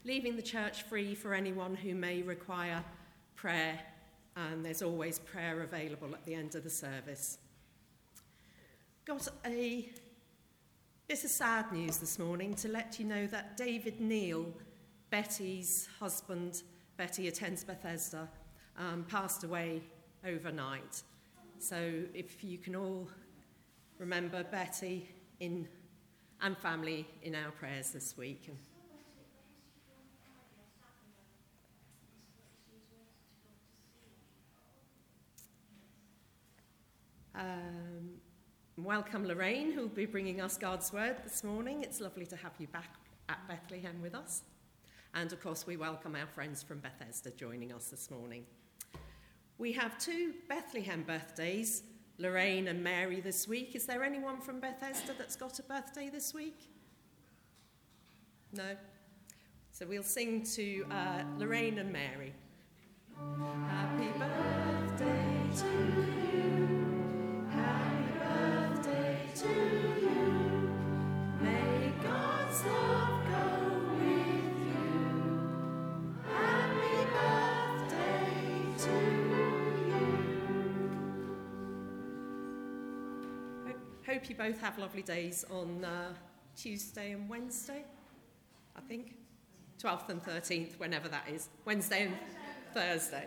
leaving the church free for anyone who may require prayer, and there's always prayer available at the end of the service. Got a bit of sad news this morning to let you know that David Neal, Betty's husband, Betty attends Bethesda, passed away overnight. So if you can all remember Betty and family in our prayers this week. Welcome Lorraine, who will be bringing us God's word this morning. It's lovely to have you back at Bethlehem with us. And of course we welcome our friends from Bethesda joining us this morning. We have 2 Bethlehem birthdays, Lorraine and Mary, this week. Is there anyone from Bethesda that's got a birthday this week? No? So we'll sing to Lorraine and Mary. Happy birthday to you. Happy birthday to you. May God's love go with you. Happy birthday to you. Hope you both have lovely days on Tuesday and Wednesday, I think. 12th and 13th, whenever that is. Wednesday and Thursday.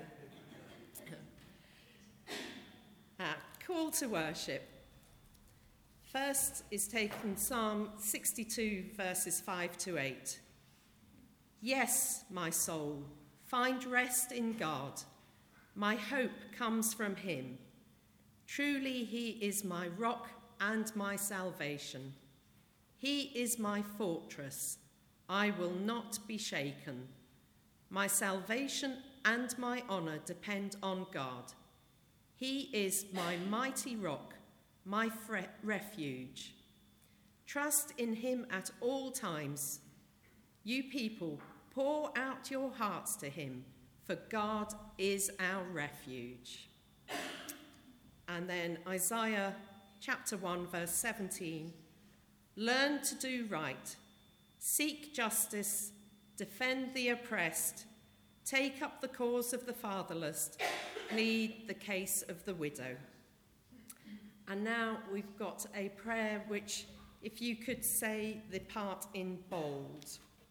Call to worship. First is taken Psalm 62, verses 5 to 8. Yes, my soul, find rest in God. My hope comes from him. Truly he is my rock and my salvation. He is my fortress. I will not be shaken. My salvation and my honor depend on God. He is my mighty rock, my refuge. Trust in him at all times. You people, pour out your hearts to him, for God is our refuge. And then Isaiah chapter 1, verse 17. Learn to do right. Seek justice. Defend the oppressed. Take up the cause of the fatherless. Plead the case of the widow. And now we've got a prayer which, if you could say the part in bold,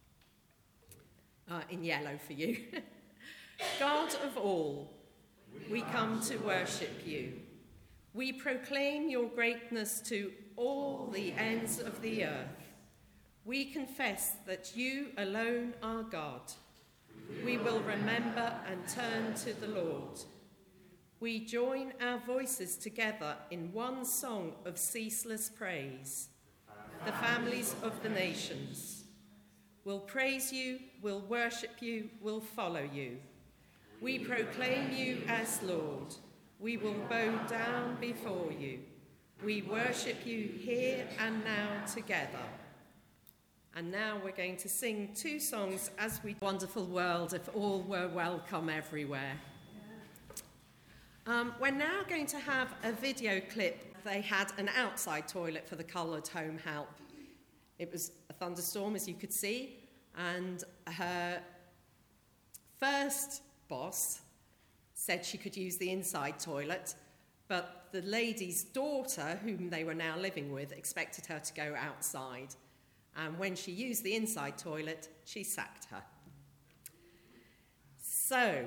in yellow for you. God of all, we come to worship you. We proclaim your greatness to all the ends of the earth. We confess that you alone are God. We will remember and turn to the Lord. We join our voices together in one song of ceaseless praise. The families of the nations will praise you, will worship you, will follow you. We proclaim you as Lord. We will bow down before you. We worship you here and now together. And now we're going to sing 2 songs as we Wonderful World, if all were welcome everywhere. We're now going to have a video clip. They had an outside toilet for the coloured home help. It was a thunderstorm, as you could see, and her first boss said she could use the inside toilet, but the lady's daughter, whom they were now living with, expected her to go outside. And when she used the inside toilet, she sacked her. So,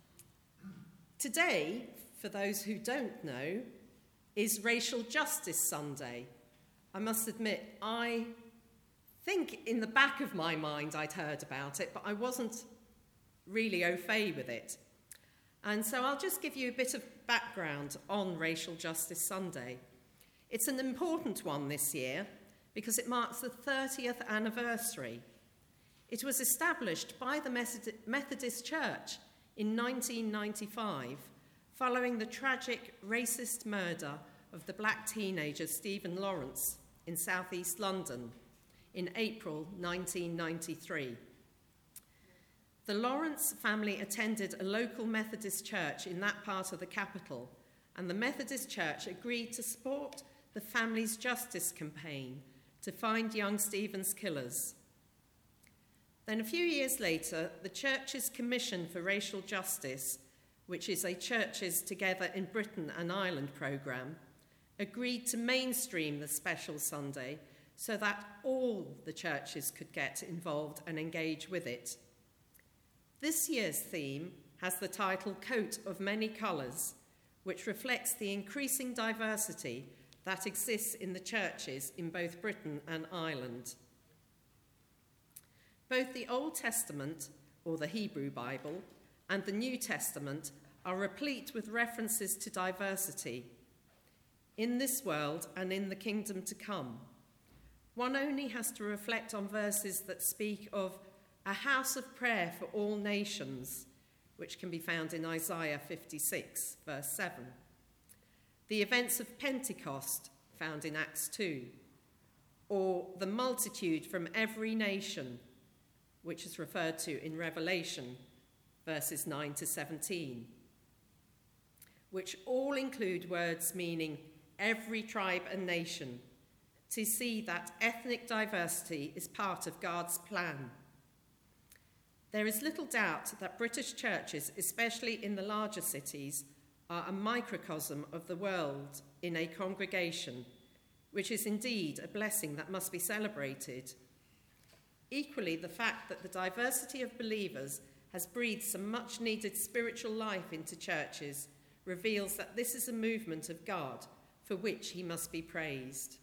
today, for those who don't know, is Racial Justice Sunday. I must admit, I think in the back of my mind I'd heard about it, but I wasn't really au fait with it. And so I'll just give you a bit of background on Racial Justice Sunday. It's an important one this year because it marks the 30th anniversary. It was established by the Methodist Church in 1995, following the tragic racist murder of the black teenager Stephen Lawrence in southeast London in April 1993. The Lawrence family attended a local Methodist church in that part of the capital, and the Methodist Church agreed to support the family's justice campaign to find young Stephen's killers. Then a few years later, the Church's Commission for Racial Justice, which is a Churches Together in Britain and Ireland programme, agreed to mainstream the special Sunday so that all the churches could get involved and engage with it. This year's theme has the title Coat of Many Colours, which reflects the increasing diversity that exists in the churches in both Britain and Ireland. Both the Old Testament, or the Hebrew Bible, and the New Testament are replete with references to diversity in this world and in the kingdom to come. One only has to reflect on verses that speak of a house of prayer for all nations, which can be found in Isaiah 56, verse 7. The events of Pentecost, found in Acts 2, or the multitude from every nation, which is referred to in Revelation, verses 9 to 17, which all include words meaning every tribe and nation, to see that ethnic diversity is part of God's plan. There is little doubt that British churches, especially in the larger cities, are a microcosm of the world in a congregation, which is indeed a blessing that must be celebrated. Equally, the fact that the diversity of believers has breathed some much-needed spiritual life into churches reveals that this is a movement of God for which he must be praised.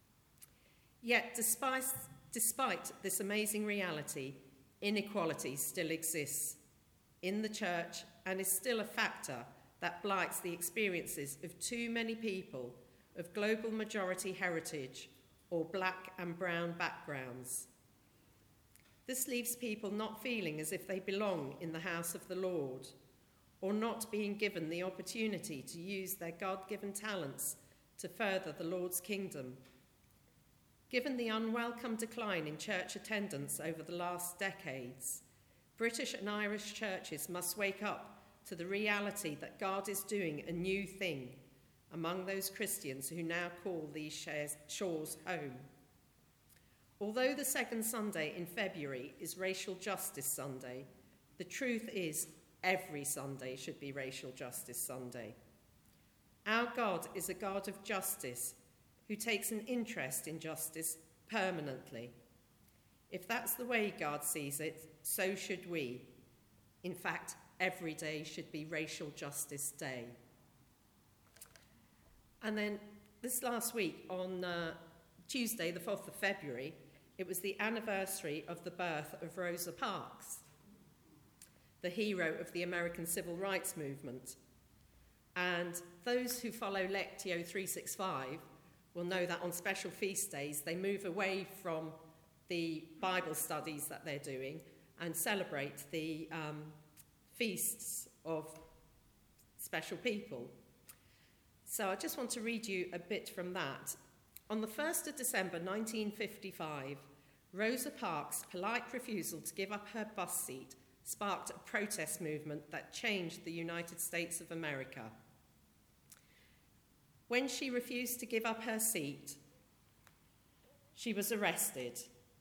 Yet, despite this amazing reality, inequality still exists in the church and is still a factor that blights the experiences of too many people of global majority heritage or black and brown backgrounds. This leaves people not feeling as if they belong in the house of the Lord, or not being given the opportunity to use their God-given talents to further the Lord's kingdom. Given the unwelcome decline in church attendance over the last decades, British and Irish churches must wake up to the reality that God is doing a new thing among those Christians who now call these shores home. Although the second Sunday in February is Racial Justice Sunday, the truth is every Sunday should be Racial Justice Sunday. Our God is a God of justice who takes an interest in justice permanently. If that's the way God sees it, so should we. In fact, every day should be Racial Justice Day. And then this last week, on Tuesday, the 4th of February, it was the anniversary of the birth of Rosa Parks, the hero of the American Civil Rights Movement. And those who follow Lectio 365 will know that on special feast days, they move away from the Bible studies that they're doing and celebrate the feasts of special people. So I just want to read you a bit from that. On the 1st of December 1955, Rosa Parks' polite refusal to give up her bus seat sparked a protest movement that changed the United States of America. When she refused to give up her seat, she was arrested.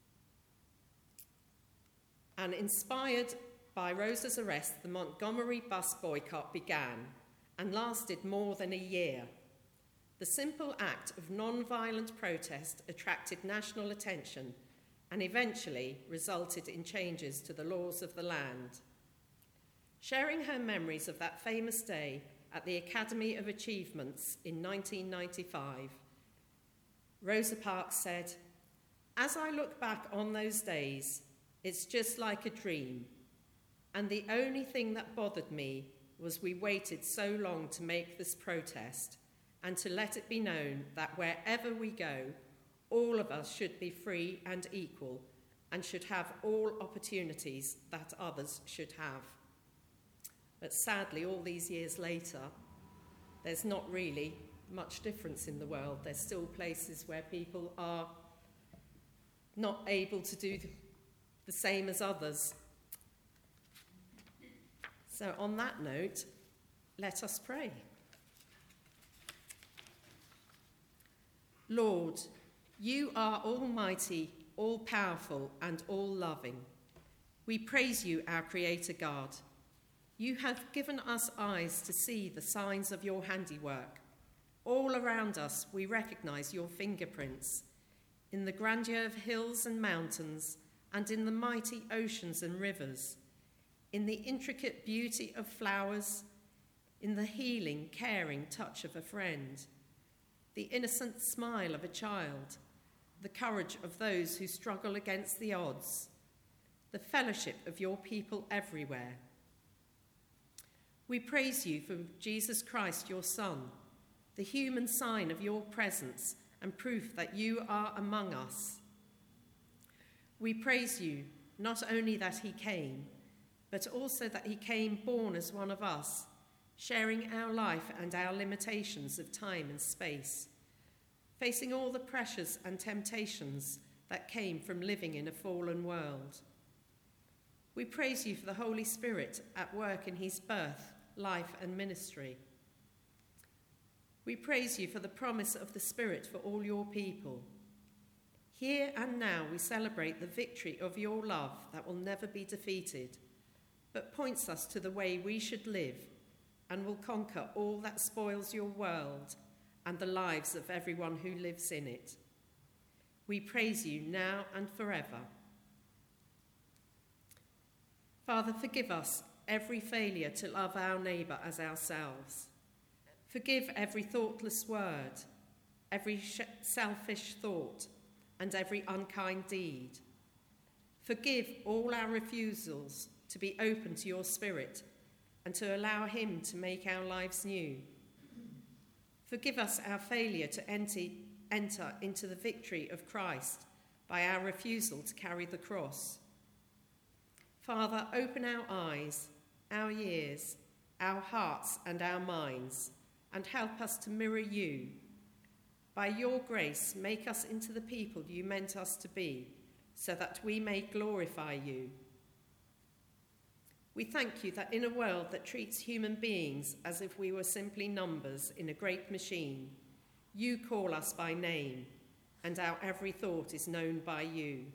And inspired by Rosa's arrest, the Montgomery bus boycott began and lasted more than a year. The simple act of non-violent protest attracted national attention and eventually resulted in changes to the laws of the land. Sharing her memories of that famous day at the Academy of Achievements in 1995, Rosa Parks said, "As I look back on those days, it's just like a dream. And the only thing that bothered me was we waited so long to make this protest and to let it be known that wherever we go, all of us should be free and equal and should have all opportunities that others should have." But sadly, all these years later, there's not really much difference in the world. There's still places where people are not able to do the same as others. So on that note, let us pray. Lord, you are almighty, all-powerful, and all-loving. We praise you, our Creator God. You have given us eyes to see the signs of your handiwork. All around us we recognize your fingerprints, in the grandeur of hills and mountains, and in the mighty oceans and rivers, in the intricate beauty of flowers, in the healing, caring touch of a friend, the innocent smile of a child, the courage of those who struggle against the odds, the fellowship of your people everywhere. We praise you for Jesus Christ, your Son, the human sign of your presence and proof that you are among us. We praise you not only that he came, but also that he came born as one of us, sharing our life and our limitations of time and space, facing all the pressures and temptations that came from living in a fallen world. We praise you for the Holy Spirit at work in his birth, life and ministry. We praise you for the promise of the Spirit for all your people. Here and now we celebrate the victory of your love that will never be defeated, but points us to the way we should live and will conquer all that spoils your world and the lives of everyone who lives in it. We praise you now and forever. Father, forgive us every failure to love our neighbour as ourselves. Forgive every thoughtless word, every selfish thought, and every unkind deed. Forgive all our refusals to be open to your Spirit and to allow him to make our lives new. Forgive us our failure to enter into the victory of Christ by our refusal to carry the cross. Father, open our eyes, our ears, our hearts and our minds, and help us to mirror you. By your grace, make us into the people you meant us to be, so that we may glorify you. We thank you that in a world that treats human beings as if we were simply numbers in a great machine, you call us by name, and our every thought is known by you.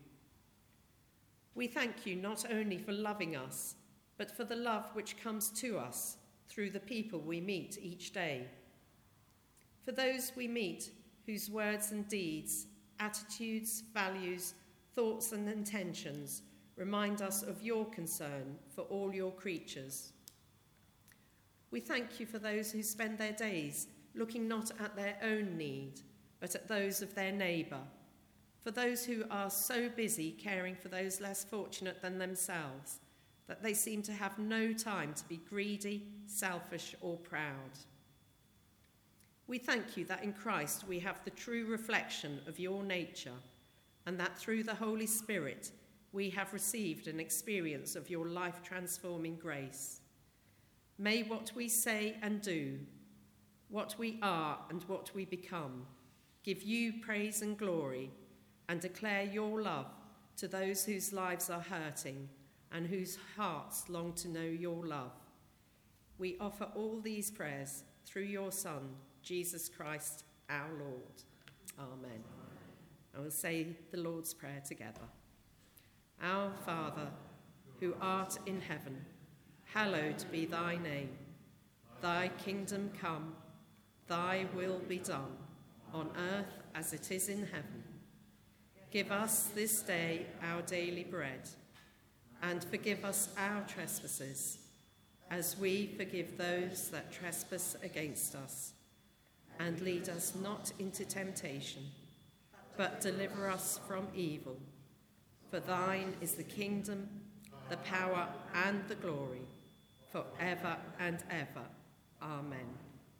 We thank you not only for loving us, but for the love which comes to us through the people we meet each day. For those we meet whose words and deeds, attitudes, values, thoughts and intentions remind us of your concern for all your creatures. We thank you for those who spend their days looking not at their own need, but at those of their neighbour, for those who are so busy caring for those less fortunate than themselves that they seem to have no time to be greedy, selfish or proud. We thank you that in Christ we have the true reflection of your nature, and that through the Holy Spirit we have received an experience of your life-transforming grace. May what we say and do, what we are and what we become, give you praise and glory, and declare your love to those whose lives are hurting and whose hearts long to know your love. We offer all these prayers through your Son, Jesus Christ, our Lord. Amen. I will say the Lord's Prayer together. Our Father, who art in heaven, hallowed be thy name. Thy kingdom come, thy will be done, on earth as it is in heaven. Give us this day our daily bread, and forgive us our trespasses, as we forgive those that trespass against us. And lead us not into temptation, but deliver us from evil. For thine is the kingdom, the power, and the glory, forever and ever. Amen.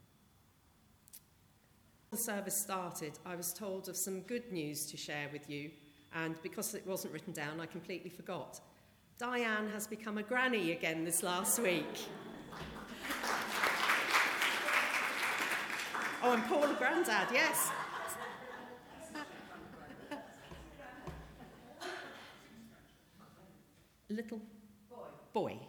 The service started, I was told of some good news to share with you, and because it wasn't written down, I completely forgot. Diane has become a granny again this last week. Oh, and Paul a granddad, yes. Little boy.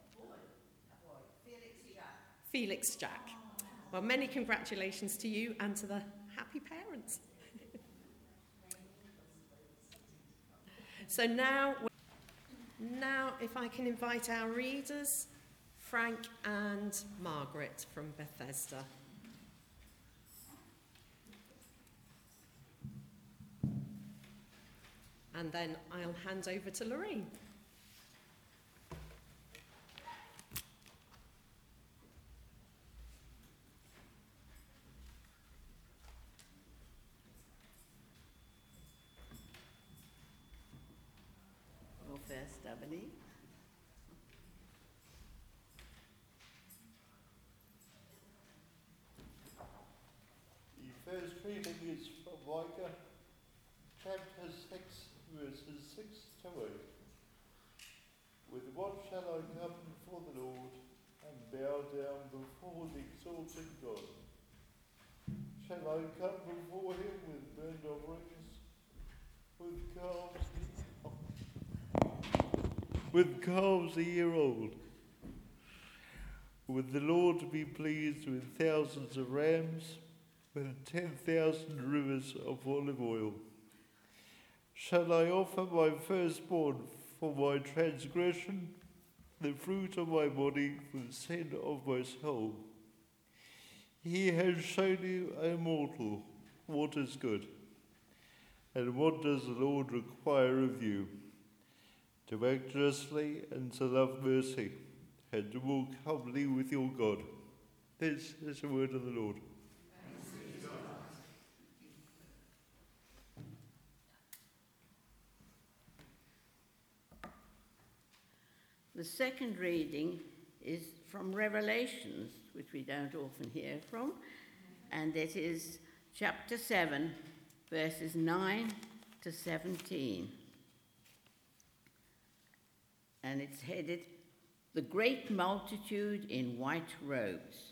Felix Jack. Well, many congratulations to you and to the happy parents. So now Now, if I can invite our readers, Frank and Margaret from Bethesda. And then I'll hand over to Lorraine. Go first, Ebony. The first reading is from Micah, chapter 6, verses 6 to 8. With what shall I come before the Lord and bow down before the exalted God? Shall I come before him with burnt offerings, with calves a year old? Would the Lord be pleased with thousands of rams, with 10,000 rivers of olive oil? Shall I offer my firstborn for my transgression, the fruit of my body for the sin of my soul? He has shown you, O mortal, what is good. And what does the Lord require of you? To act justly and to love mercy, and to walk humbly with your God. This is the word of the Lord. The second reading is from Revelations, which we don't often hear from, and it is chapter 7, verses 9 to 17. And it's headed, "The Great Multitude in White Robes."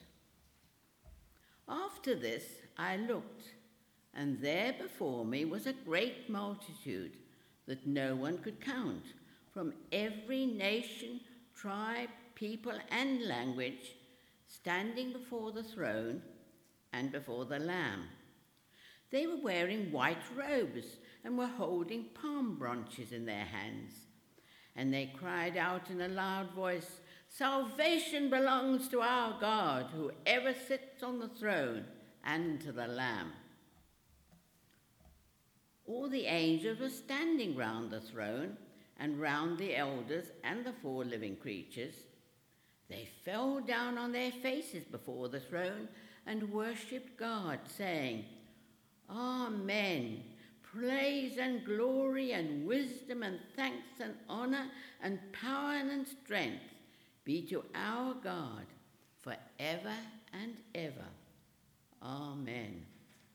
After this I looked, and there before me was a great multitude that no one could count, from every nation, tribe, people, and language, standing before the throne and before the Lamb. They were wearing white robes and were holding palm branches in their hands. And they cried out in a loud voice, "Salvation belongs to our God, who ever sits on the throne, and to the Lamb." All the angels were standing round the throne and round the elders and the 4 living creatures. They fell down on their faces before the throne and worshipped God, saying, "Amen. Praise and glory and wisdom and thanks and honor and power and strength be to our God forever and ever. Amen."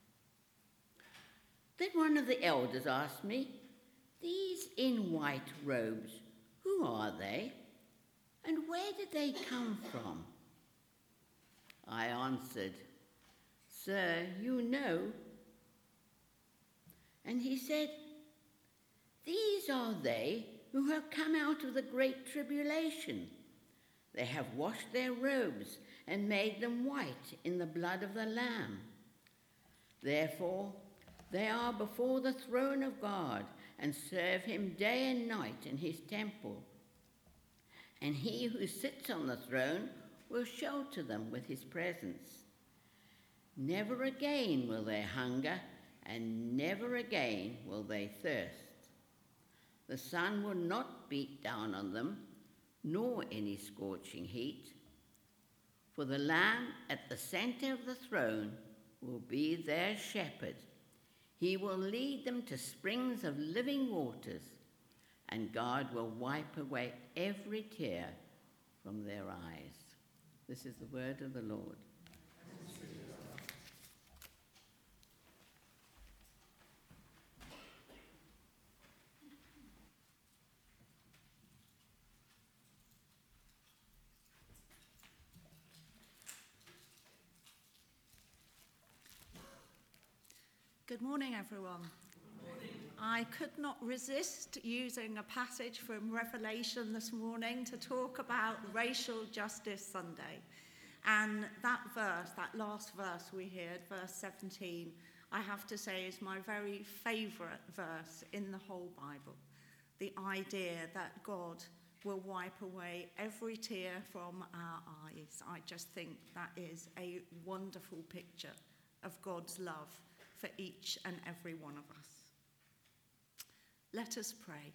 Then one of the elders asked me, "These in white robes, who are they? And where did they come from?" I answered, "Sir, you know." And he said, "These are they who have come out of the great tribulation. They have washed their robes and made them white in the blood of the Lamb. Therefore, they are before the throne of God and serve him day and night in his temple. And he who sits on the throne will shelter them with his presence. Never again will they hunger, and never again will they thirst. The sun will not beat down on them, nor any scorching heat. For the Lamb at the center of the throne will be their shepherd. He will lead them to springs of living waters, and God will wipe away every tear from their eyes." This is the word of the Lord. Good morning, everyone. I could not resist using a passage from Revelation this morning to talk about Racial Justice Sunday. And that verse, that last verse we heard, verse 17, I have to say is my very favourite verse in the whole Bible. the idea that God will wipe away every tear from our eyes. I just think that is a wonderful picture of God's love for each and every one of us. Let us pray.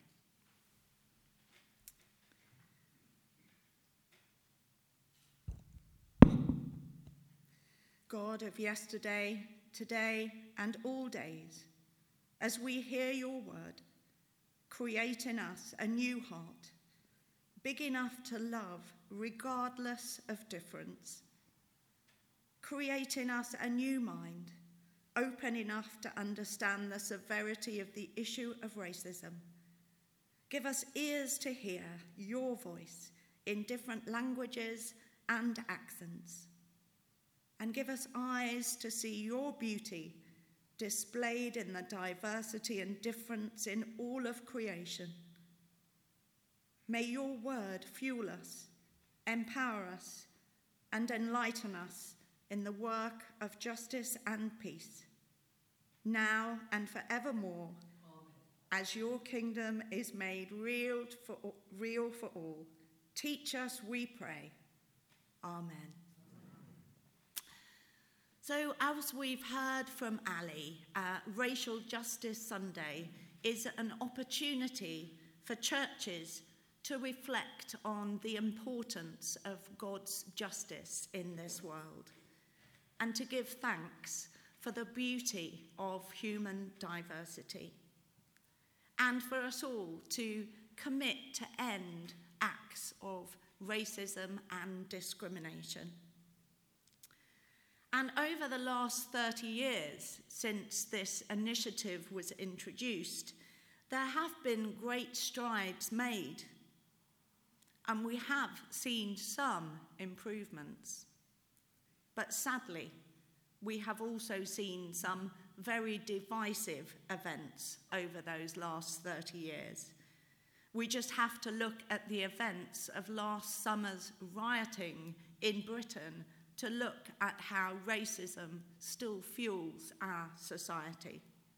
God of yesterday, today, and all days, as we hear your word, create in us a new heart, big enough to love regardless of difference. Create in us a new mind, open enough to understand the severity of the issue of racism. Give us ears to hear your voice in different languages and accents. And give us eyes to see your beauty displayed in the diversity and difference in all of creation. May your word fuel us, empower us, and enlighten us in the work of justice and peace, now and forevermore, as your kingdom is made real for all. Teach us, we pray. Amen. So, as we've heard from Ali, Racial Justice Sunday is an opportunity for churches to reflect on the importance of God's justice in this world and to give thanks for the beauty of human diversity, and for us all to commit to end acts of racism and discrimination. And over the last 30 years since this initiative was introduced, there have been great strides made, and we have seen some improvements. But sadly, we have also seen some very divisive events over those last 30 years. We just have to look at the events of last summer's rioting in Britain to look at how racism still fuels our society.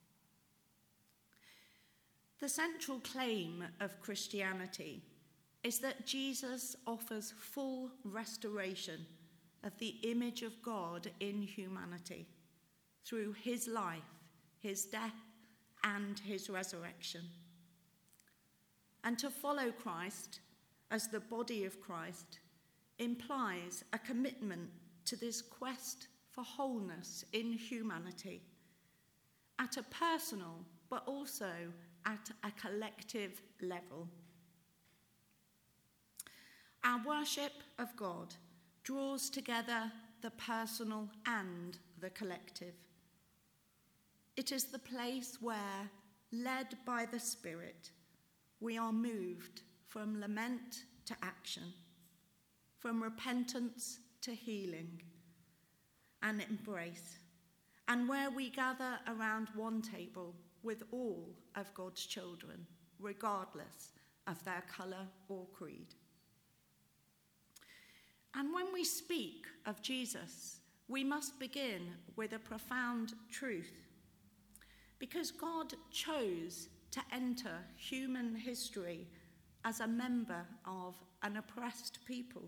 The central claim of Christianity is that Jesus offers full restoration of the image of God in humanity through his life, his death, and his resurrection. And to follow Christ as the body of Christ implies a commitment to this quest for wholeness in humanity at a personal but also at a collective level. Our worship of God draws together the personal and the collective. It is the place where, led by the Spirit, we are moved from lament to action, from repentance to healing and embrace, and where we gather around one table with all of God's children, regardless of their colour or creed. And when we speak of Jesus, we must begin with a profound truth, because God chose to enter human history as a member of an oppressed people.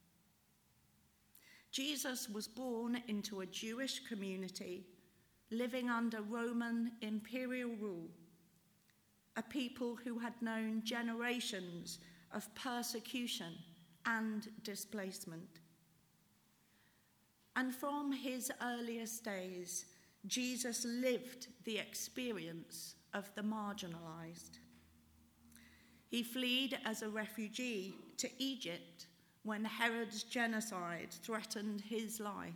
Jesus was born into a Jewish community living under Roman imperial rule, a people who had known generations of persecution and displacement. And from his earliest days, Jesus lived the experience of the marginalized. He fled as a refugee to Egypt when Herod's genocide threatened his life.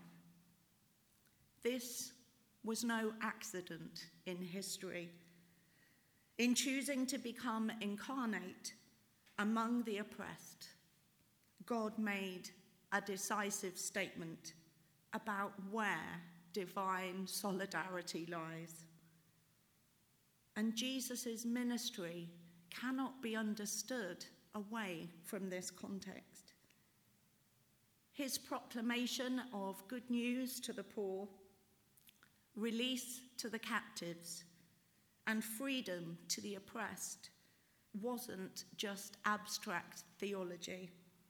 This was no accident in history. In choosing to become incarnate among the oppressed, God made a decisive statement about where divine solidarity lies. And Jesus' ministry cannot be understood away from this context. His proclamation of good news to the poor, release to the captives, and freedom to the oppressed wasn't just abstract theology.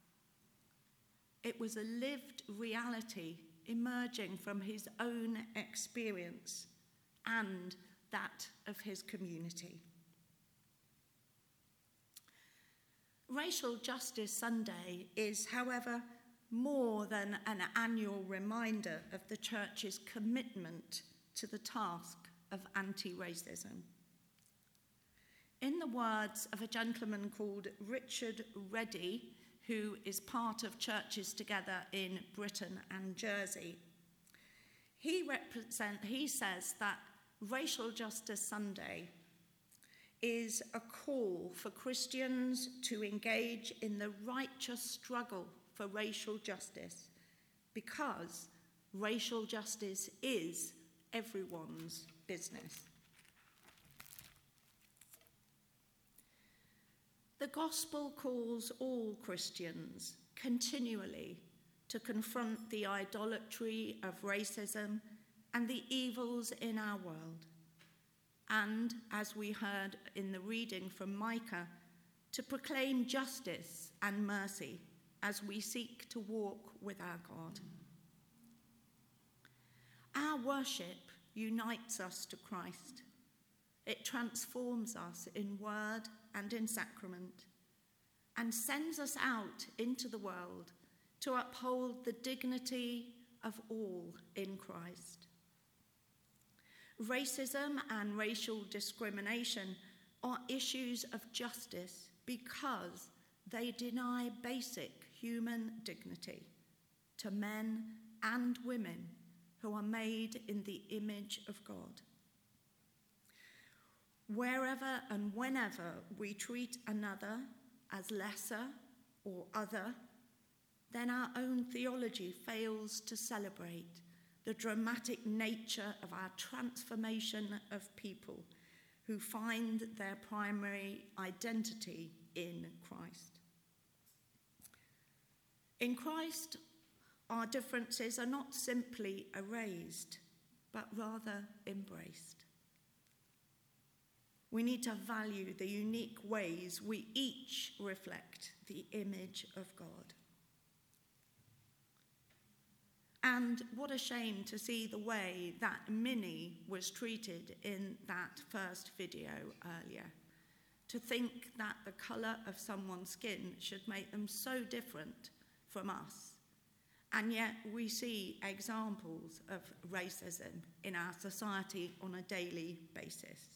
It was a lived reality emerging from his own experience and that of his community. Racial Justice Sunday is, however, more than an annual reminder of the Church's commitment to the task of anti-racism. In the words of a gentleman called Richard Reddy, who is part of Churches Together in Britain and Jersey, he says that Racial Justice Sunday is a call for Christians to engage in the righteous struggle for racial justice, because racial justice is everyone's business. The gospel calls all Christians continually to confront the idolatry of racism and the evils in our world. And, as we heard in the reading from Micah, to proclaim justice and mercy as we seek to walk with our God. Our worship unites us to Christ. It transforms us in word and in sacrament, and sends us out into the world to uphold the dignity of all in Christ. Racism and racial discrimination are issues of justice because they deny basic human dignity to men and women who are made in the image of God. Wherever and whenever we treat another as lesser or other, then our own theology fails to celebrate the dramatic nature of our transformation of people who find their primary identity in Christ. In Christ, our differences are not simply erased, but rather embraced. We need to value the unique ways we each reflect the image of God. And what a shame to see the way that Minnie was treated in that first video earlier. To think that the colour of someone's skin should make them so different from us. And yet we see examples of racism in our society on a daily basis.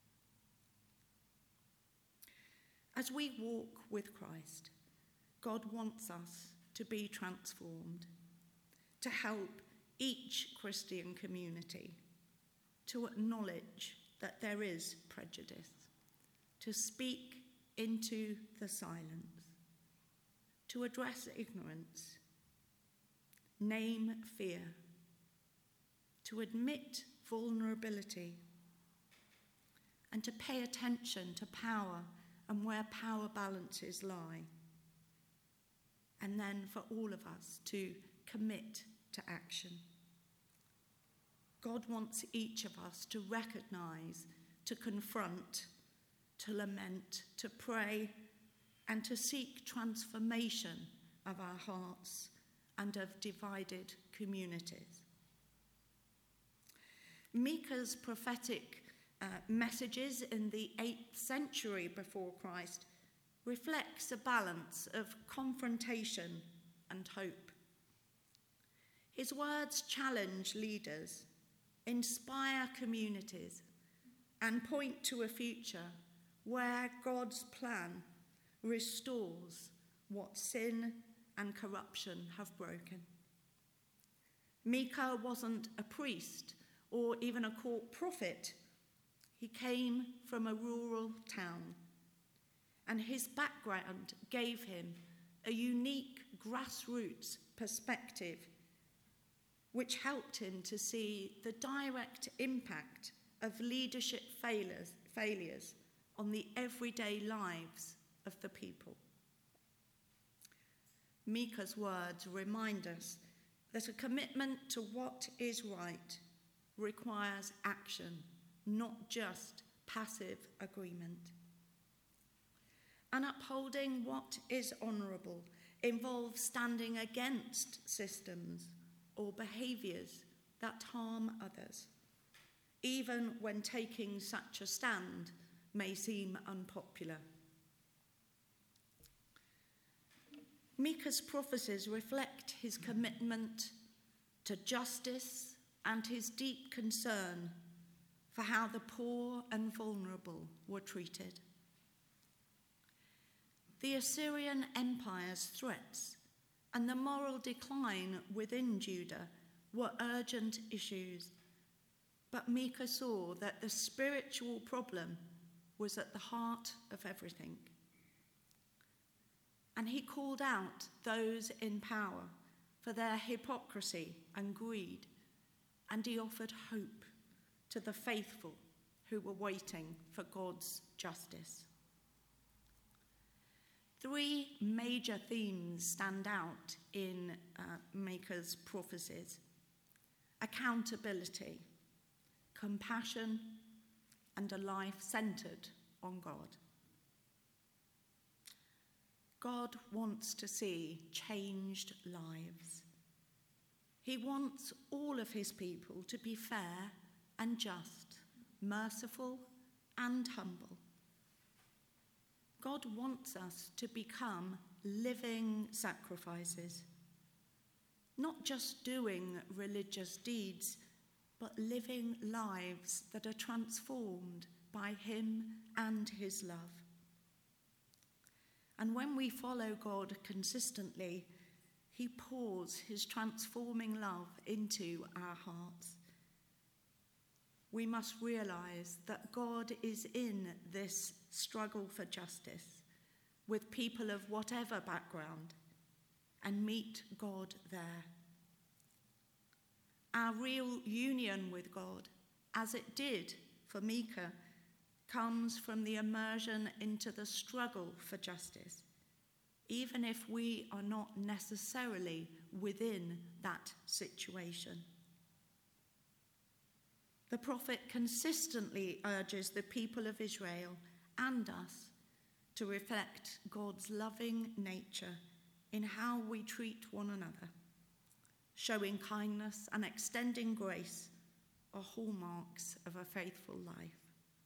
As we walk with Christ, God wants us to be transformed, to help each Christian community to acknowledge that there is prejudice, to speak into the silence, to address ignorance, name fear, to admit vulnerability, and to pay attention to power and where power balances lie. And then for all of us to commit to action. God wants each of us to recognise, to confront, to lament, to pray, and to seek transformation of our hearts and of divided communities. Micah's prophetic messages in the 8th century before Christ reflects a balance of confrontation and hope. His words challenge leaders, inspire communities, and point to a future where God's plan restores what sin and corruption have broken. Micah wasn't a priest or even a court prophet. He came from a rural town, and his background gave him a unique grassroots perspective which helped him to see the direct impact of leadership failures on the everyday lives of the people. Micah's words remind us that a commitment to what is right requires action, not just passive agreement. And upholding what is honourable involves standing against systems or behaviours that harm others, even when taking such a stand may seem unpopular. Micah's prophecies reflect his commitment to justice and his deep concern for how the poor and vulnerable were treated. The Assyrian Empire's threats and the moral decline within Judah were urgent issues, but Micah saw that the spiritual problem was at the heart of everything. And he called out those in power for their hypocrisy and greed, and he offered hope to the faithful who were waiting for God's justice. 3 major themes stand out in Micah's prophecies: accountability, compassion, and a life centered on God. God wants to see changed lives. He wants all of his people to be fair and just, merciful and humble. God wants us to become living sacrifices, not just doing religious deeds, but living lives that are transformed by him and his love. And when we follow God consistently, he pours his transforming love into our hearts. We must realize that God is in this struggle for justice with people of whatever background, and meet God there. Our real union with God, as it did for Micah, comes from the immersion into the struggle for justice, even if we are not necessarily within that situation. The prophet consistently urges the people of Israel and us to reflect God's loving nature in how we treat one another. Showing kindness and extending grace are hallmarks of a faithful life.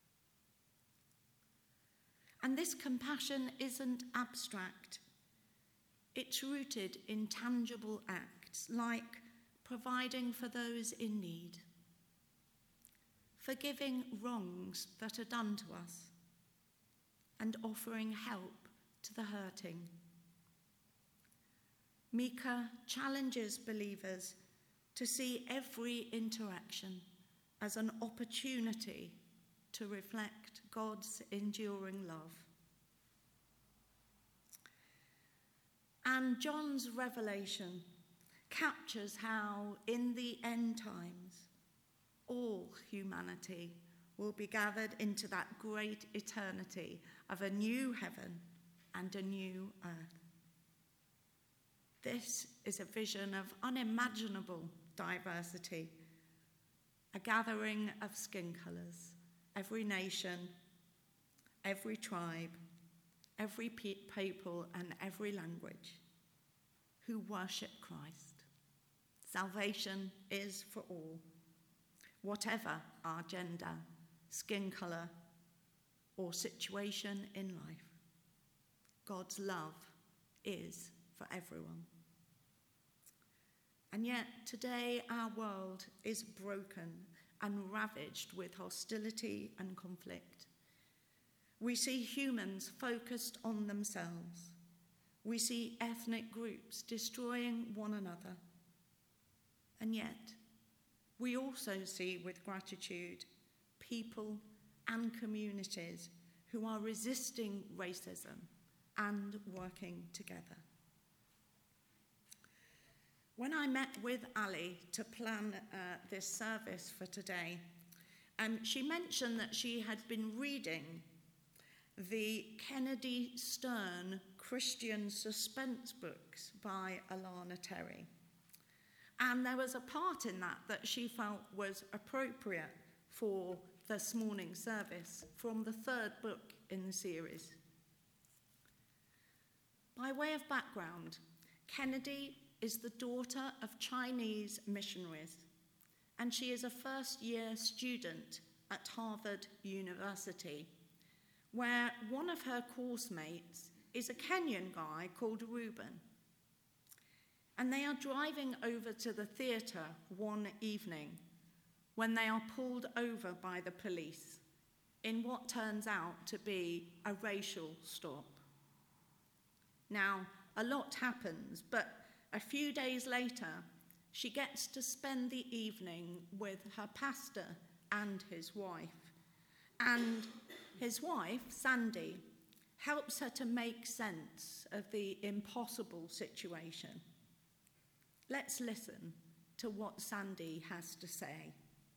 And this compassion isn't abstract. It's rooted in tangible acts like providing for those in need, forgiving wrongs that are done to us, and offering help to the hurting. Micah challenges believers to see every interaction as an opportunity to reflect God's enduring love. And John's revelation captures how, in the end times, all humanity will be gathered into that great eternity of a new heaven and a new earth. This is a vision of unimaginable diversity, a gathering of skin colours, every nation, every tribe, every people and every language who worship Christ. Salvation is for all, whatever our gender, skin colour, or situation in life. God's love is for everyone. And yet today our world is broken and ravaged with hostility and conflict. We see humans focused on themselves. We see ethnic groups destroying one another. And yet, we also see with gratitude people and communities who are resisting racism and working together. When I met with Ali to plan this service for today, she mentioned that she had been reading the Kennedy Stern Christian suspense books by Alana Terry. And there was a part in that she felt was appropriate for this morning's service from the third book in the series. By way of background, Kennedy is the daughter of Chinese missionaries, and she is a first-year student at Harvard University, where one of her course mates is a Kenyan guy called Reuben. And they are driving over to the theatre one evening when they are pulled over by the police in what turns out to be a racial stop. Now, a lot happens, but a few days later, she gets to spend the evening with her pastor and his wife. And his wife, Sandy, helps her to make sense of the impossible situation. Let's listen to what Sandy has to say.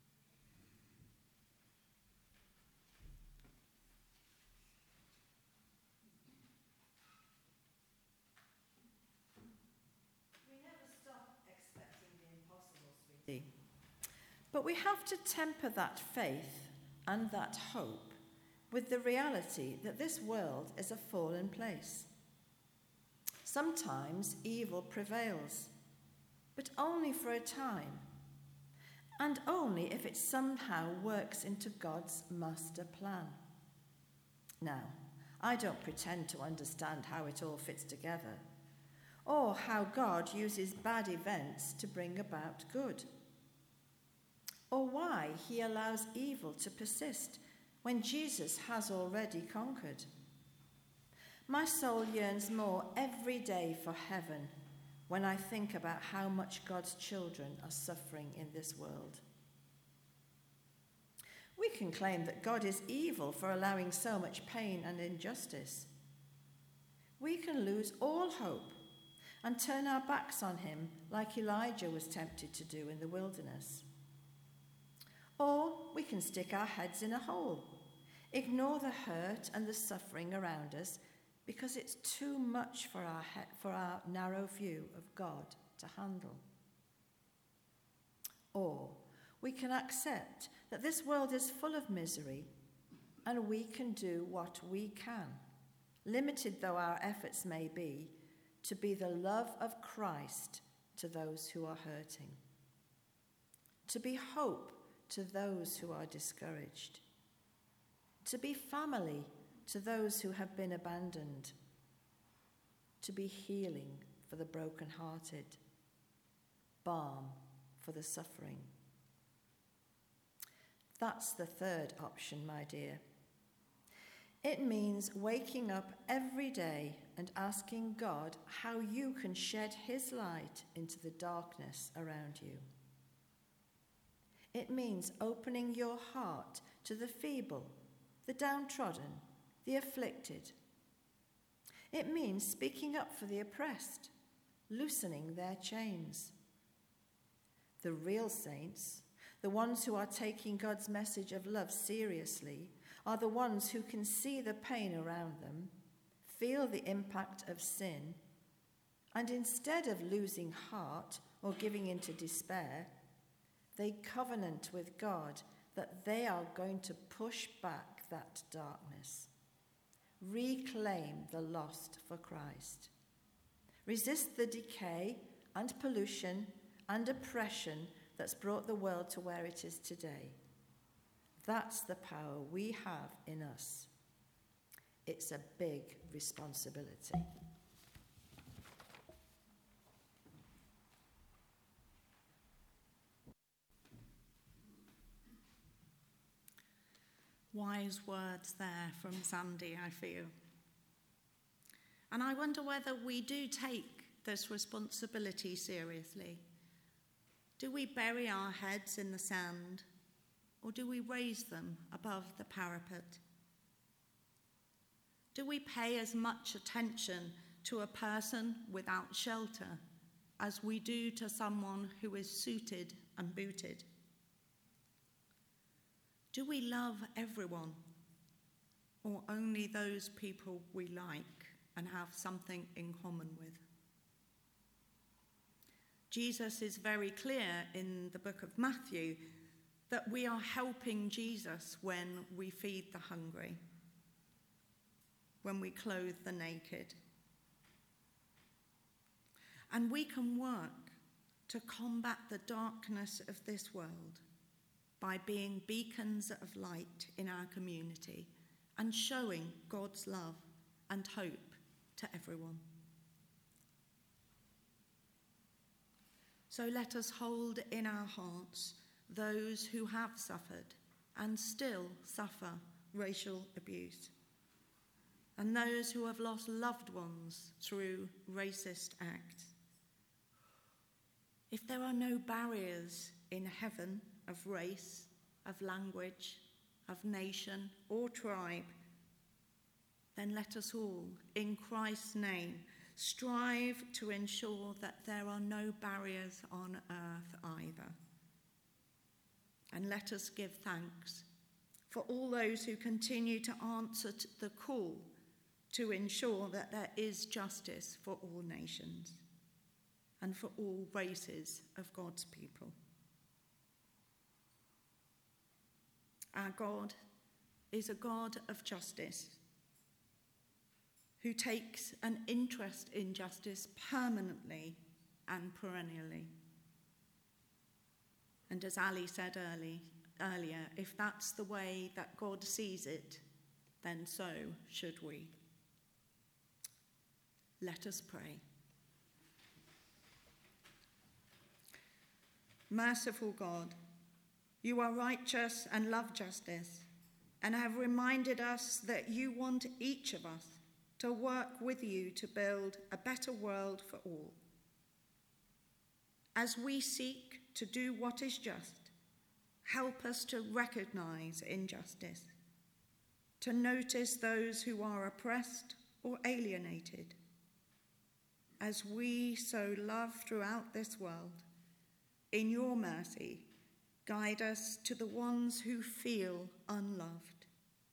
We never stop expecting the impossible, sweetie. But we have to temper that faith and that hope with the reality that this world is a fallen place. Sometimes evil prevails, but only for a time, and only if it somehow works into God's master plan. Now, I don't pretend to understand how it all fits together, or how God uses bad events to bring about good, or why he allows evil to persist when Jesus has already conquered. My soul yearns more every day for heaven when I think about how much God's children are suffering in this world. We can claim that God is evil for allowing so much pain and injustice. We can lose all hope and turn our backs on him like Elijah was tempted to do in the wilderness. Or we can stick our heads in a hole, ignore the hurt and the suffering around us because it's too much for our narrow view of God to handle. Or we can accept that this world is full of misery and we can do what we can, limited though our efforts may be, to be the love of Christ to those who are hurting, to be hope to those who are discouraged, to be family to those who have been abandoned, to be healing for the brokenhearted, balm for the suffering. That's the third option, my dear. It means waking up every day and asking God how you can shed his light into the darkness around you. It means opening your heart to the feeble, the downtrodden, the afflicted. It means speaking up for the oppressed, loosening their chains. The real saints, the ones who are taking God's message of love seriously, are the ones who can see the pain around them, feel the impact of sin, and instead of losing heart or giving into despair, they covenant with God that they are going to push back that darkness, reclaim the lost for Christ, resist the decay and pollution and oppression that's brought the world to where it is today. That's the power we have in us. It's a big responsibility. Wise words there from Sandy, I feel. And I wonder whether we do take this responsibility seriously. Do we bury our heads in the sand, or do we raise them above the parapet? Do we pay as much attention to a person without shelter as we do to someone who is suited and booted? Do we love everyone, or only those people we like and have something in common with? Jesus is very clear in the book of Matthew that we are helping Jesus when we feed the hungry, when we clothe the naked, And we can work to combat the darkness of this world by being beacons of light in our community and showing God's love and hope to everyone. So let us hold in our hearts those who have suffered and still suffer racial abuse, and those who have lost loved ones through racist acts. If there are no barriers in heaven of race, of language, of nation or tribe, then let us all, in Christ's name, strive to ensure that there are no barriers on earth either. And let us give thanks for all those who continue to answer to the call to ensure that there is justice for all nations and for all races of God's people. Our God is a God of justice who takes an interest in justice permanently and perennially. And as Ali said earlier, if that's the way that God sees it, then so should we. Let us pray. Merciful God, you are righteous and love justice, and have reminded us that you want each of us to work with you to build a better world for all. As we seek to do what is just, help us to recognize injustice, to notice those who are oppressed or alienated. As we sow love throughout this world, in your mercy, guide us to the ones who feel unloved.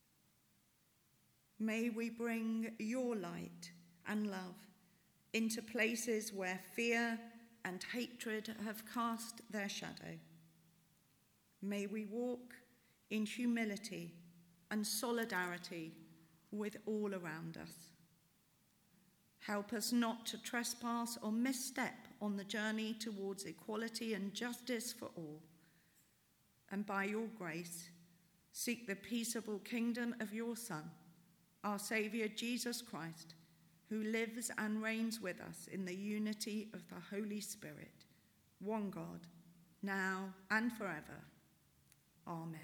May we bring your light and love into places where fear and hatred have cast their shadow. May we walk in humility and solidarity with all around us. Help us not to trespass or misstep on the journey towards equality and justice for all. And by your grace, seek the peaceable kingdom of your Son, our Saviour Jesus Christ, who lives and reigns with us in the unity of the Holy Spirit, one God, now and forever. Amen.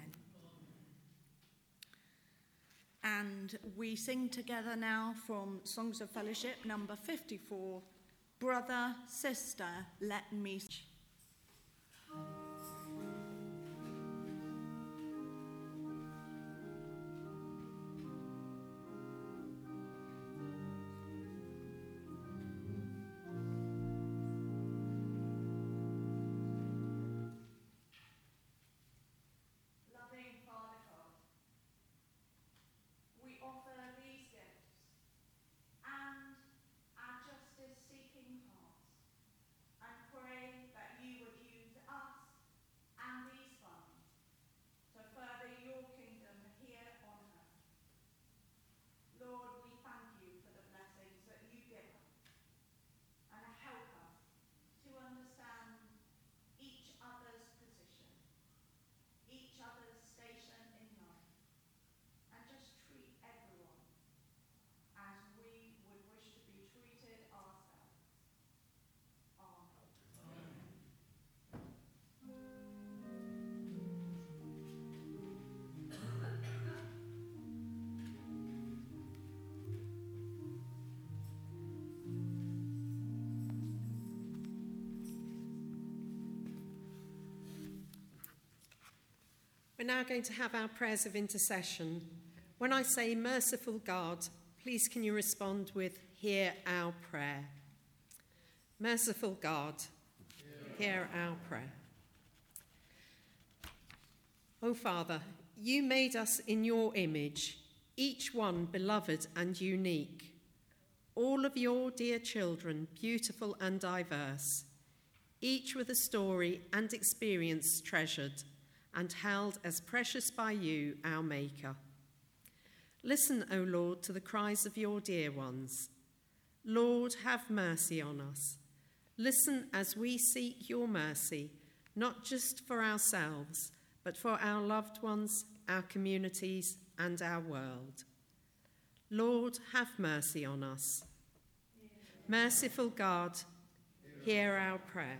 And we sing together now from Songs of Fellowship, number 54, Brother, Sister, Let Me... We're now going to have our prayers of intercession. When I say merciful God, please can you respond with, hear our prayer. Merciful God, hear our prayer. O Father, you made us in your image, each one beloved and unique. All of your dear children, beautiful and diverse, each with a story and experience treasured and held as precious by you, our Maker. Listen, O Lord, to the cries of your dear ones. Lord, have mercy on us. Listen as we seek your mercy, not just for ourselves, but for our loved ones, our communities, and our world. Lord, have mercy on us. Merciful God, hear our prayer.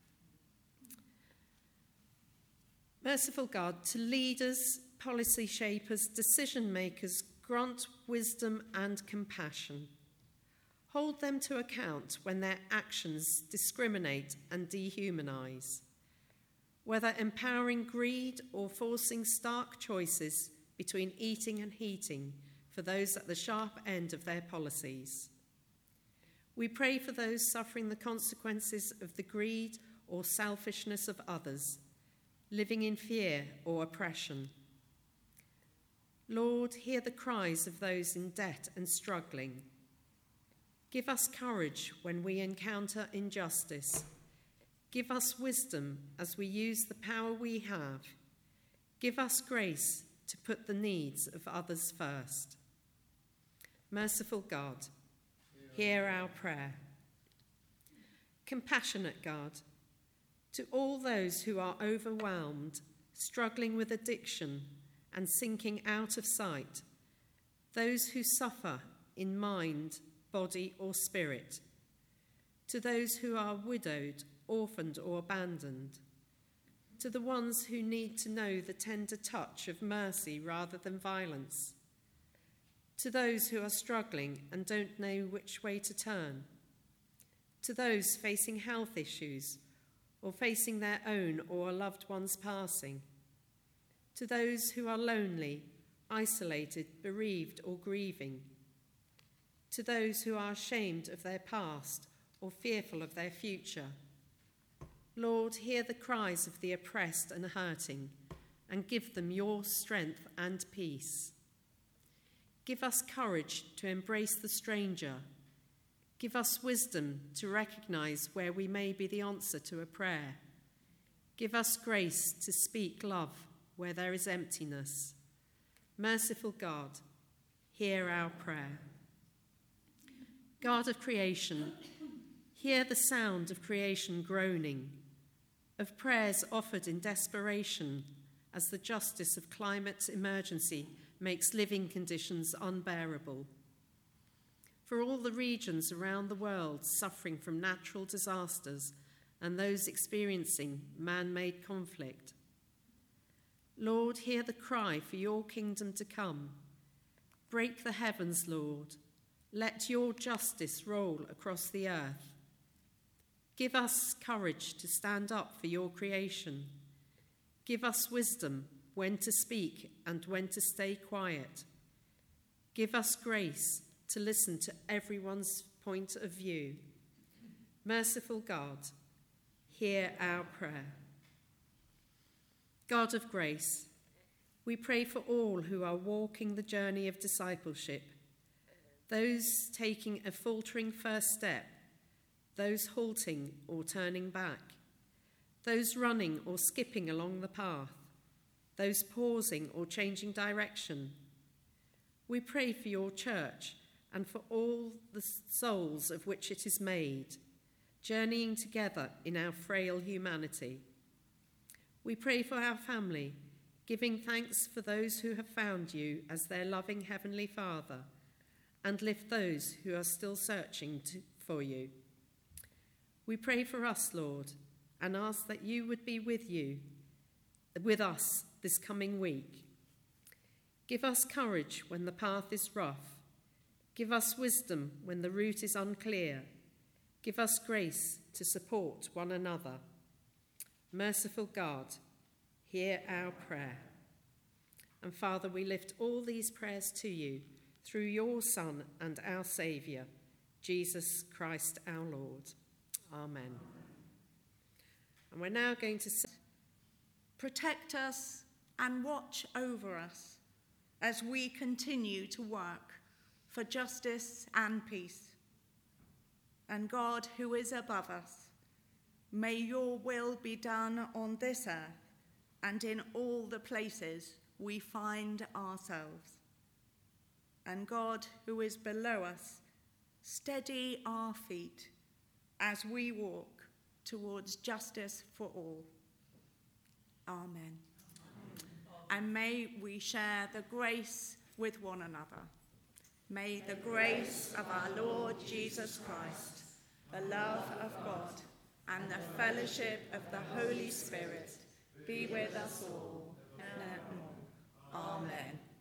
Merciful God, to leaders, policy shapers, decision makers, grant wisdom and compassion. Hold them to account when their actions discriminate and dehumanize, whether empowering greed or forcing stark choices between eating and heating for those at the sharp end of their policies. We pray for those suffering the consequences of the greed or selfishness of others, living in fear or oppression. Lord, hear the cries of those in debt and struggling. Give us courage when we encounter injustice. Give us wisdom as we use the power we have. Give us grace to put the needs of others first. Merciful God, hear our prayer. Compassionate God, to all those who are overwhelmed, struggling with addiction and sinking out of sight, those who suffer in mind, body or spirit, to those who are widowed, orphaned or abandoned, to the ones who need to know the tender touch of mercy rather than violence, to those who are struggling and don't know which way to turn, to those facing health issues or facing their own or a loved one's passing, to those who are lonely, isolated, bereaved or grieving, to those who are ashamed of their past or fearful of their future. Lord, hear the cries of the oppressed and hurting, and give them your strength and peace. Give us courage to embrace the stranger. Give us wisdom to recognize where we may be the answer to a prayer. Give us grace to speak love where there is emptiness. Merciful God, hear our prayer. God of creation, hear the sound of creation groaning, of prayers offered in desperation as the justice of climate emergency makes living conditions unbearable. For all the regions around the world suffering from natural disasters and those experiencing man-made conflict. Lord, hear the cry for your kingdom to come. Break the heavens, Lord. Let your justice roll across the earth. Give us courage to stand up for your creation. Give us wisdom when to speak and when to stay quiet. Give us grace to listen to everyone's point of view. Merciful God, hear our prayer. God of grace, we pray for all who are walking the journey of discipleship, those taking a faltering first step, those halting or turning back, those running or skipping along the path, those pausing or changing direction. We pray for your church and for all the souls of which it is made, journeying together in our frail humanity. We pray for our family, giving thanks for those who have found you as their loving Heavenly Father, and lift those who are still searching for you. We pray for us, Lord, and ask that you would be with us this coming week. Give us courage when the path is rough. Give us wisdom when the route is unclear. Give us grace to support one another. Merciful God, hear our prayer. And Father, we lift all these prayers to you through your Son and our Saviour, Jesus Christ our Lord. Amen. And we're now going to say, protect us and watch over us as we continue to work for justice and peace. And God, who is above us, may your will be done on this earth and in all the places we find ourselves. And God, who is below us, steady our feet as we walk towards justice for all. Amen. And may we share the grace with one another. May the grace of our Lord Jesus Christ, the love of God, and the fellowship of the Holy Spirit be with us all and evermore. Amen.